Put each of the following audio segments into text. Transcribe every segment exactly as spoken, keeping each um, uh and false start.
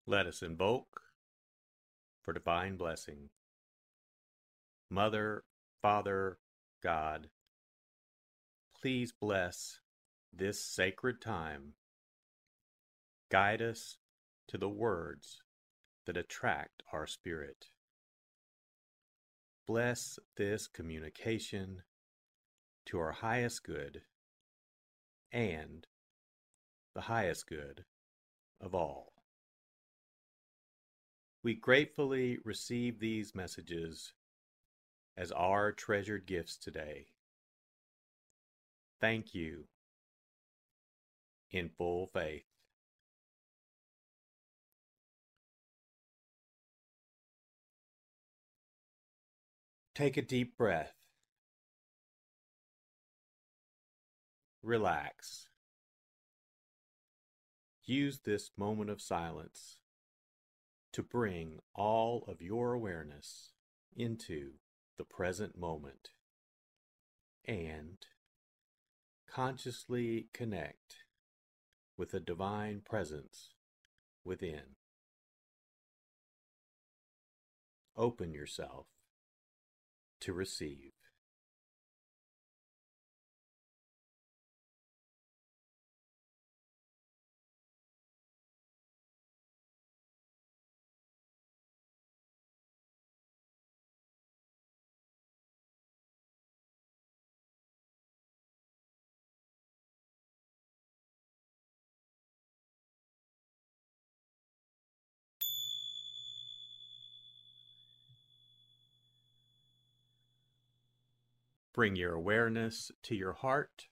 Let us invoke for divine blessing. Mother, Father, God, please bless this sacred time. Guide us to the words that attract our spirit. Bless this communication to our highest good and the highest good of all. We gratefully receive these messages as our treasured gifts today. Thank you in full faith. Take a deep breath. Relax. Use this moment of silence to bring all of your awareness into the present moment and consciously connect with a divine presence within. Open yourself to receive. Bring your awareness to your heart.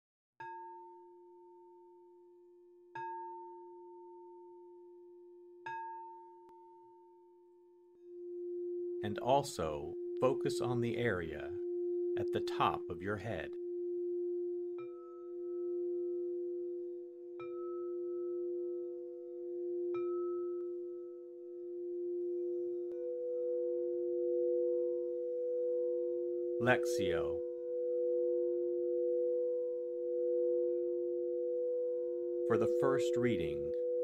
And also focus on the area at the top of your head. Lectio. For the first reading,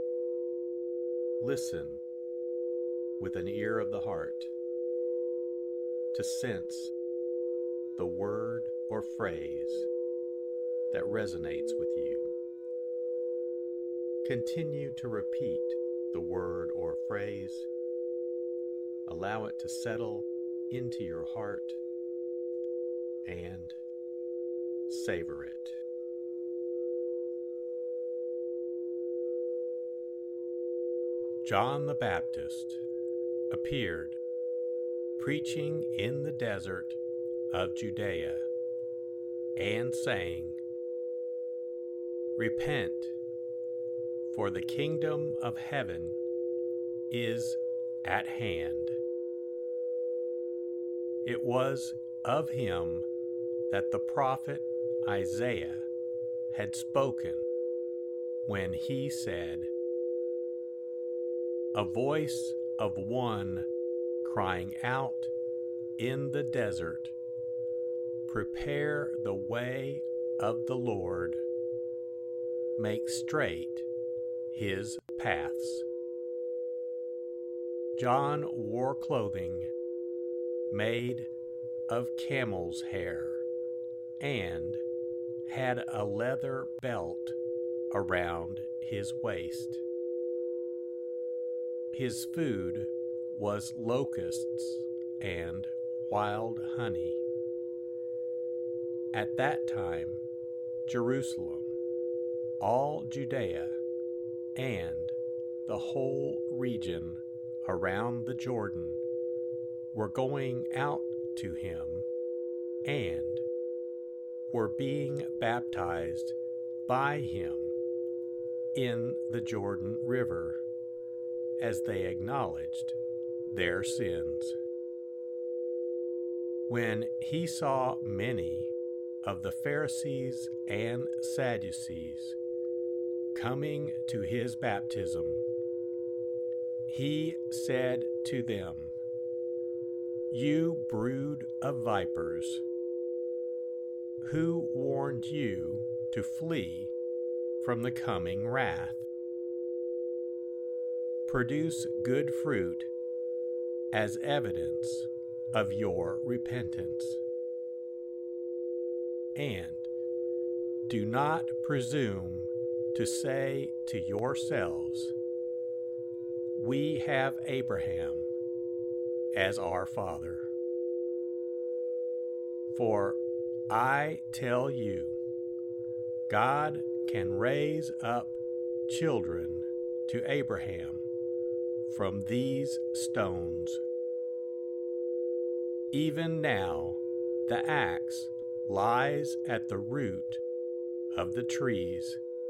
listen with an ear of the heart to sense the word or phrase that resonates with you. Continue to repeat the word or phrase. Allow it to settle into your heart and savor it. John the Baptist appeared preaching in the desert of Judea and saying, "Repent, for the kingdom of heaven is at hand." It was of him that the prophet Isaiah had spoken when he said, "A voice of one crying out in the desert, prepare the way of the Lord, make straight his paths." John wore clothing made of camel's hair and had a leather belt around his waist. His food was locusts and wild honey. At that time, Jerusalem, all Judea, and the whole region around the Jordan were going out to him and were being baptized by him in the Jordan River as they acknowledged their sins. When he saw many of the Pharisees and Sadducees coming to his baptism, he said to them, "You brood of vipers, who warned you to flee from the coming wrath? produce good fruit as evidence of your repentance. And do not presume to say to yourselves, "We have Abraham as our father." For I tell you, God can raise up children to Abraham from these stones. Even now, the axe lies at the root of the trees.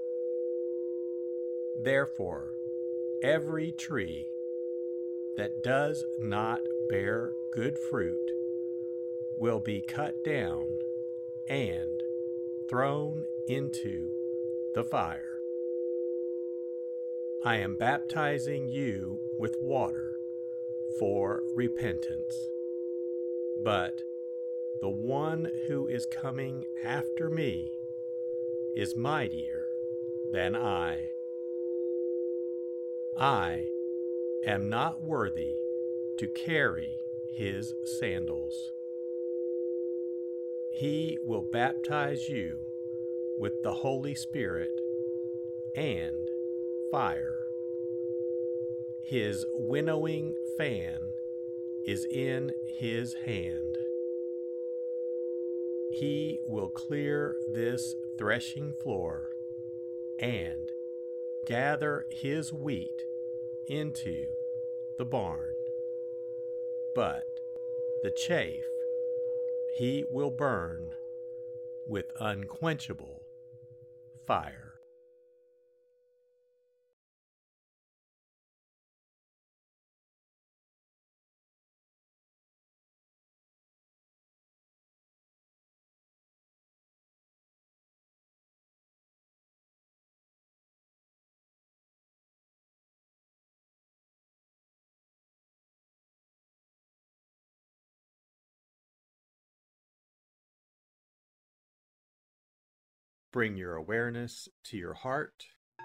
Therefore, every tree that does not bear good fruit will be cut down and thrown into the fire. I am baptizing you with water for repentance, but the one who is coming after me is mightier than I. I am not worthy to carry his sandals. He will baptize you with the Holy Spirit and fire. His winnowing fan is in his hand. He will clear this threshing floor and gather his wheat into the barn, but the chaff he will burn with unquenchable fire. Bring your awareness to your heart.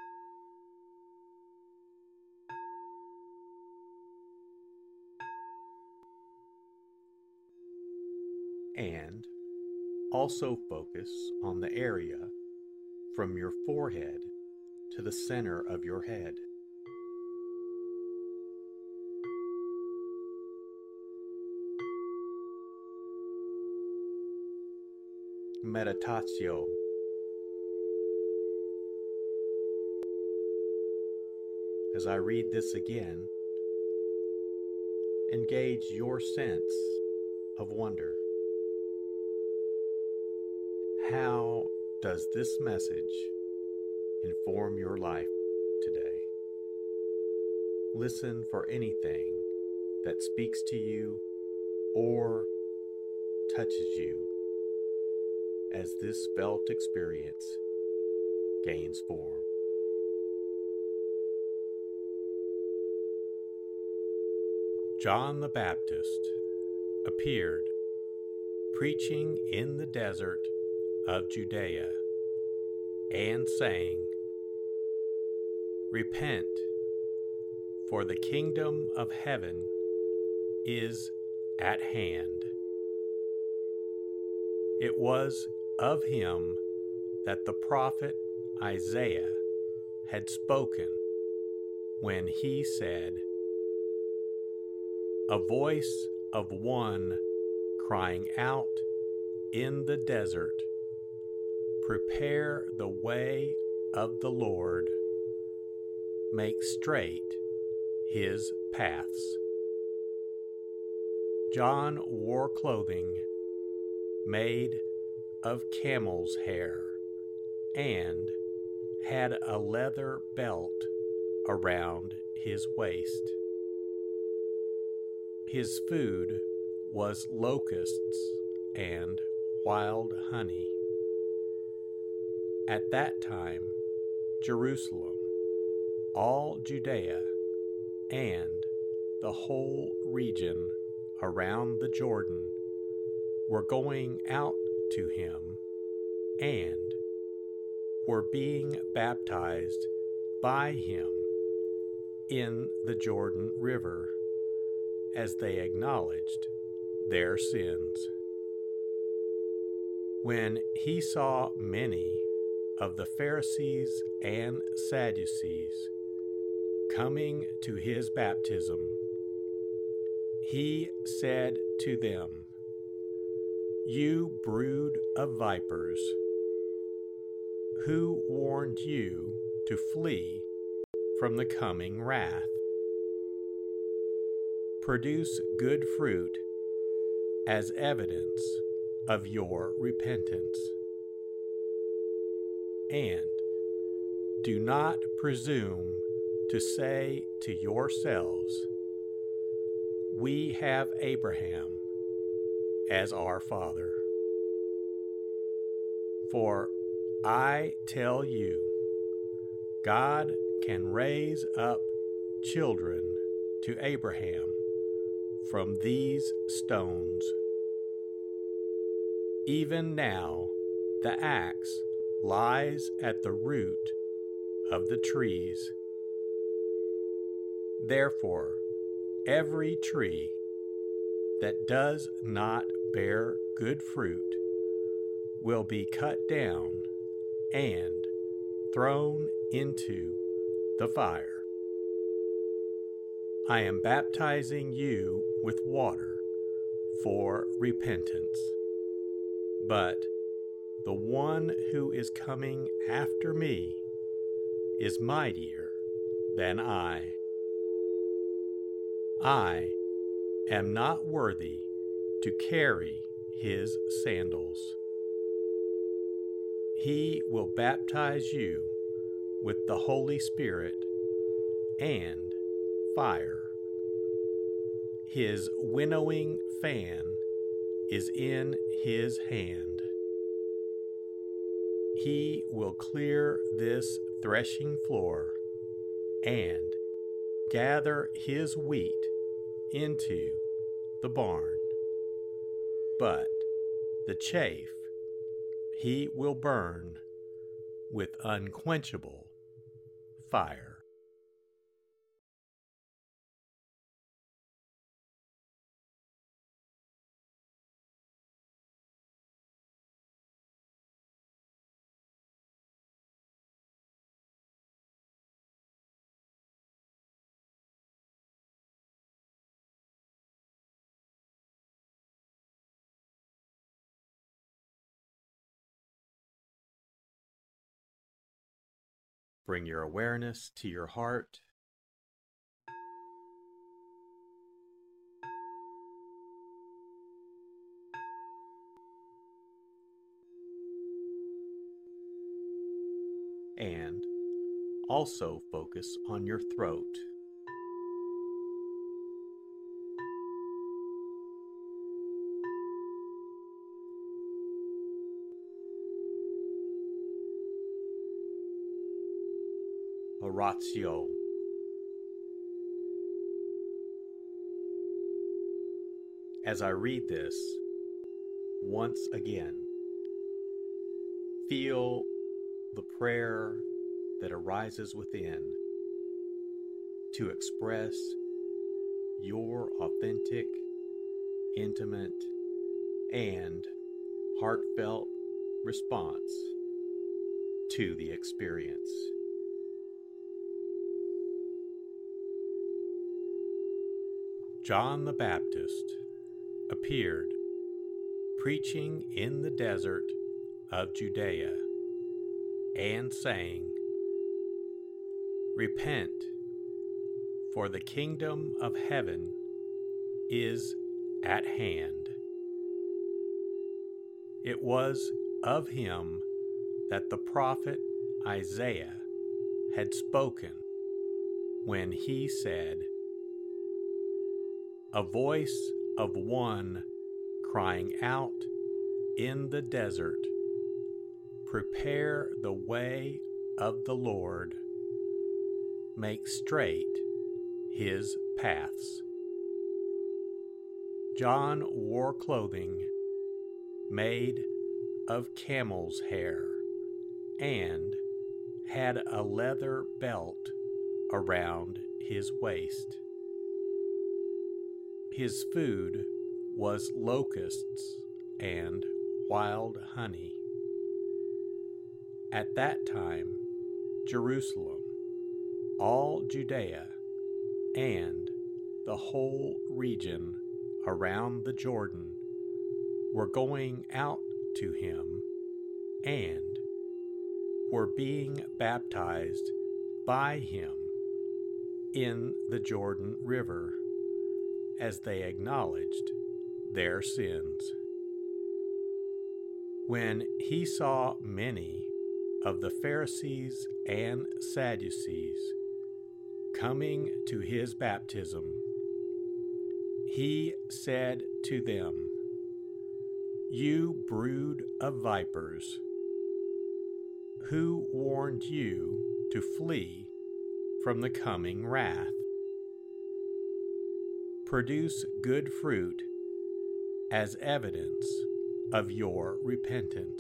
And also focus on the area from your forehead to the center of your head. Meditatio. As I read this again, engage your sense of wonder. How does this message inform your life today? Listen for anything that speaks to you or touches you as this felt experience gains form. John the Baptist appeared preaching in the desert of Judea and saying, "Repent, for the kingdom of heaven is at hand." It was of him that the prophet Isaiah had spoken when he said, "A voice of one crying out in the desert, prepare the way of the Lord, make straight his paths." John wore clothing made of camel's hair and had a leather belt around his waist. His food was locusts and wild honey. At that time, Jerusalem, all Judea, and the whole region around the Jordan were going out to him and were being baptized by him in the Jordan River as they acknowledged their sins. When he saw many of the Pharisees and Sadducees coming to his baptism, he said to them, "You brood of vipers, who warned you to flee from the coming wrath? Produce good fruit as evidence of your repentance. And do not presume to say to yourselves, 'We have Abraham as our father.' For I tell you, God can raise up children to Abraham from these stones. Even now the axe lies at the root of the trees. Therefore, every tree that does not bear good fruit will be cut down and thrown into the fire. I am baptizing you with water for repentance, but the one who is coming after me is mightier than I. I am not worthy to carry his sandals. He will baptize you with the Holy Spirit and fire. His winnowing fan is in his hand. He will clear this threshing floor and gather his wheat into the barn, but the chaff he will burn with unquenchable fire." Bring your awareness to your heart. And also focus on your throat. Oratio. As I read this, once again, feel the prayer that arises within to express your authentic, intimate, and heartfelt response to the experience. John the Baptist appeared preaching in the desert of Judea and saying, "Repent, for the kingdom of heaven is at hand." It was of him that the prophet Isaiah had spoken when he said, "A voice of one crying out in the desert, prepare the way of the Lord, make straight his paths." John wore clothing made of camel's hair and had a leather belt around his waist. His food was locusts and wild honey. At that time, Jerusalem, all Judea, and the whole region around the Jordan were going out to him and were being baptized by him in the Jordan River as they acknowledged their sins. When he saw many of the Pharisees and Sadducees coming to his baptism, he said to them, "You brood of vipers, who warned you to flee from the coming wrath? Produce good fruit as evidence of your repentance.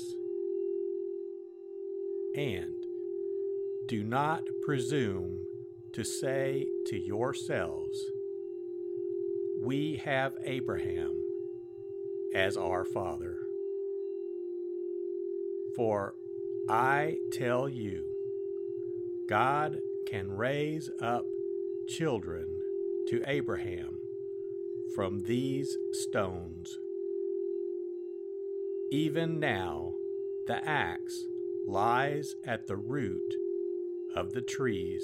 And do not presume to say to yourselves, 'We have Abraham as our father.' For I tell you, God can raise up children to Abraham from these stones. Even now, the axe lies at the root of the trees.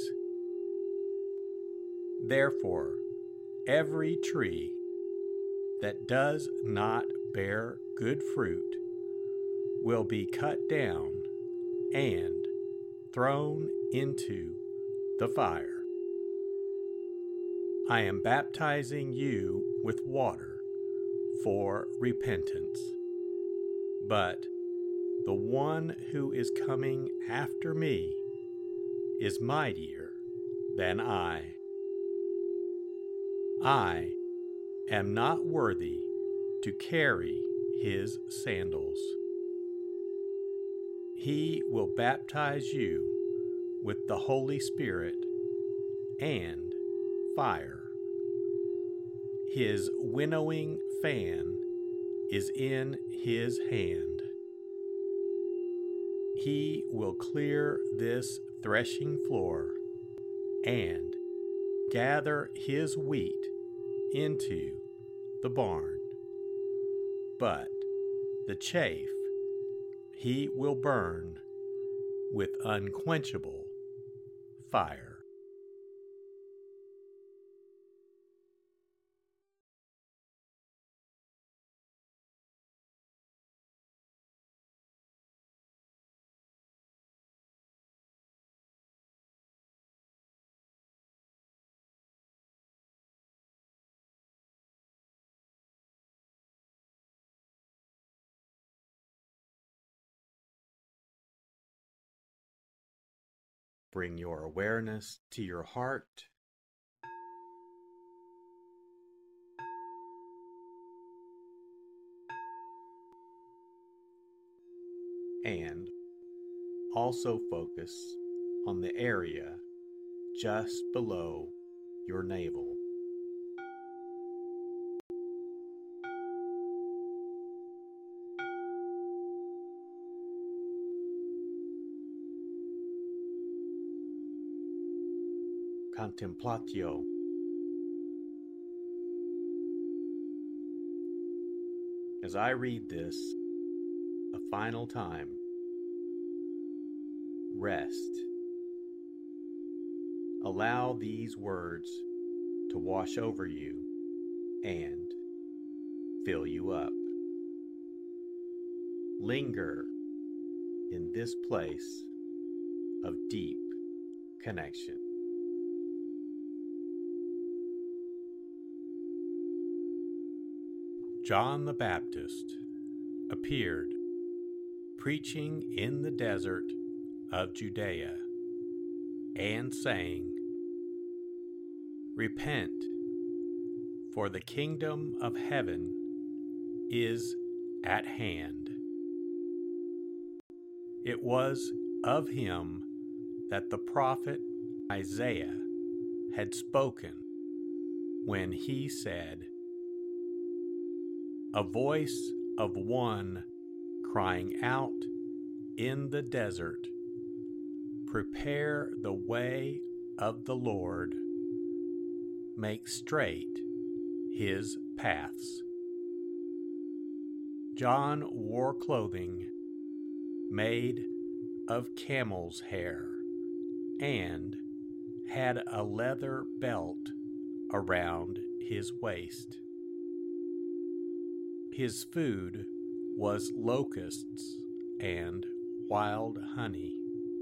Therefore, every tree that does not bear good fruit will be cut down and thrown into the fire. I am baptizing you with water for repentance, but the one who is coming after me is mightier than I. I am not worthy to carry his sandals. He will baptize you with the Holy Spirit and fire. His winnowing fan is in his hand. He will clear this threshing floor and gather his wheat into the barn, but the chaff he will burn with unquenchable fire." Bring your awareness to your heart. And also focus on the area just below your navel. Contemplatio. As I read this a final time, rest. Allow these words to wash over you and fill you up. Linger in this place of deep connection. John the Baptist appeared preaching in the desert of Judea and saying, "Repent, for the kingdom of heaven is at hand." It was of him that the prophet Isaiah had spoken when he said, "A voice of one crying out in the desert, prepare the way of the Lord, make straight his paths." John wore clothing made of camel's hair and had a leather belt around his waist. His food was locusts and wild honey.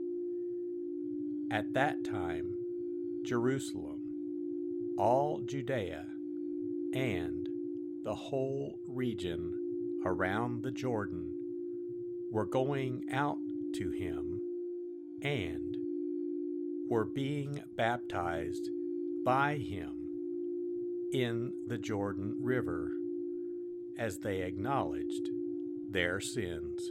At that time, Jerusalem, all Judea, and the whole region around the Jordan were going out to him and were being baptized by him in the Jordan River as they acknowledged their sins.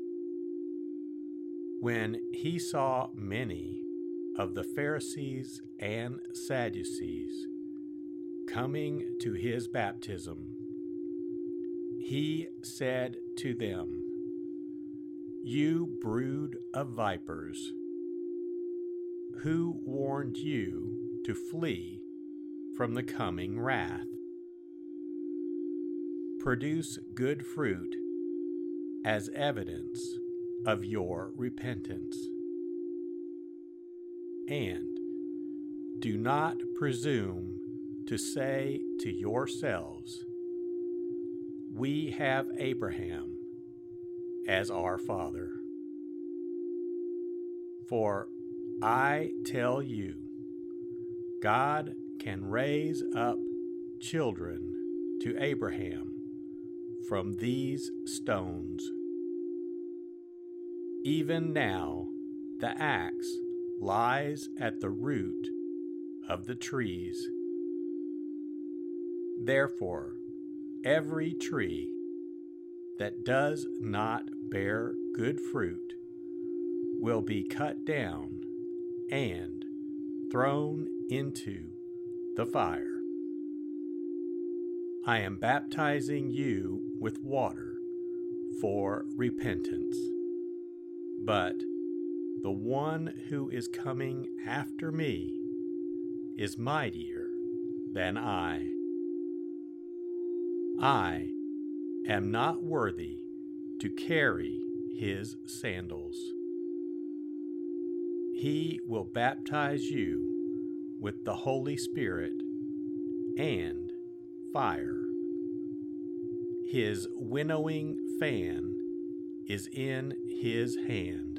When he saw many of the Pharisees and Sadducees coming to his baptism, he said to them, "You brood of vipers, who warned you to flee from the coming wrath? Produce good fruit as evidence of your repentance. And do not presume to say to yourselves, 'We have Abraham as our father.' For I tell you, God can raise up children to Abraham from these stones. Even now, the axe lies at the root of the trees. Therefore, every tree that does not bear good fruit will be cut down and thrown into the fire. I am baptizing you with water for repentance, but the one who is coming after me is mightier than I. I am not worthy to carry his sandals. He will baptize you with the Holy Spirit and fire. His winnowing fan is in his hand.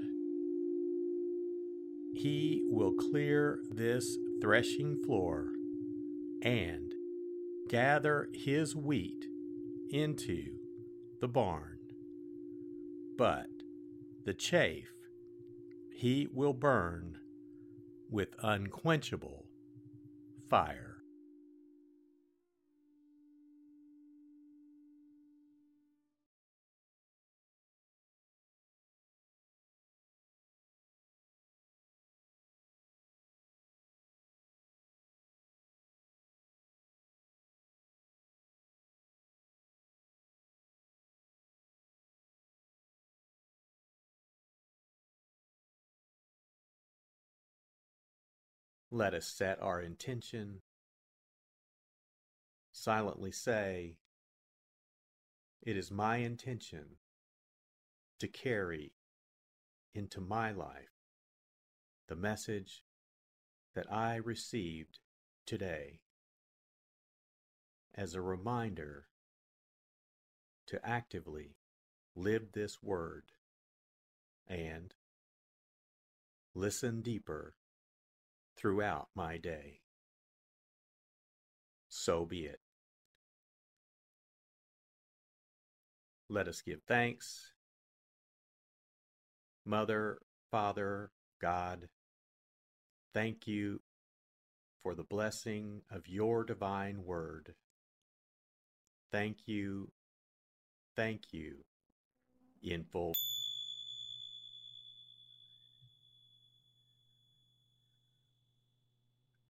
He will clear this threshing floor and gather his wheat into the barn, but the chaff he will burn with unquenchable fire." Let us set our intention. Silently say, "It is my intention to carry into my life the message that I received today as a reminder to actively live this word and listen deeper throughout my day. So be it." Let us give thanks. Mother, Father, God, thank you for the blessing of your divine word. Thank you, thank you, in full.